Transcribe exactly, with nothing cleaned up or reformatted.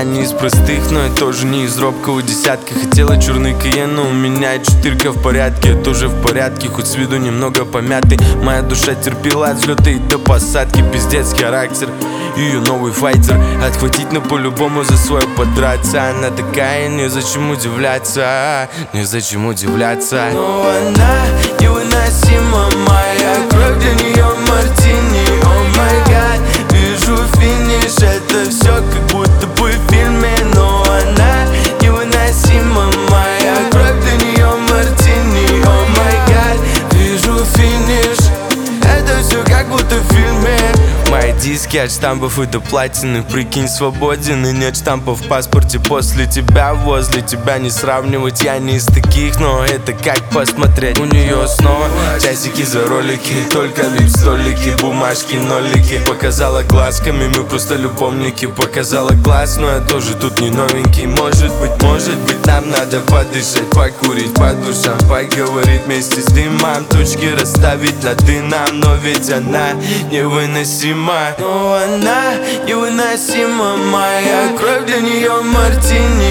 Она не из простых, но я тоже не из робкого десятка. Хотела черный Кайен, но у меня четырка в порядке. Я тоже в порядке, хоть с виду немного помятый. Моя душа терпела от взлета и до посадки. Пиздец характер, ее новый файтер. Отхватить, но по-любому за свое подраться. Она такая, незачем удивляться, незачем удивляться. Но она невыносима, моя кровь для нее мартини. О май гад, вижу финиш, это все как будто бы в фильме. Но она невыносима, моя кровь для нее мартини. О май гад, вижу финиш, это все как будто в фильме. Мои диски от штампов и до платины. Прикинь, свободен и нет штампов в паспорте. После тебя, возле тебя не сравнивать. Я не из таких, но это как посмотреть. У нее снова часики за ролики, только вип-столики, бумажки, нолики. Показала глазками, мы просто любовники. Показала глаз, но я тоже тут не новенький. Может быть, может быть, нам надо подышать, покурить по душам, поговорить вместе с дымом. Точки расставить над «и» нам, но ведь она невыносима. Но она невыносима, моя кровь для нее мартини.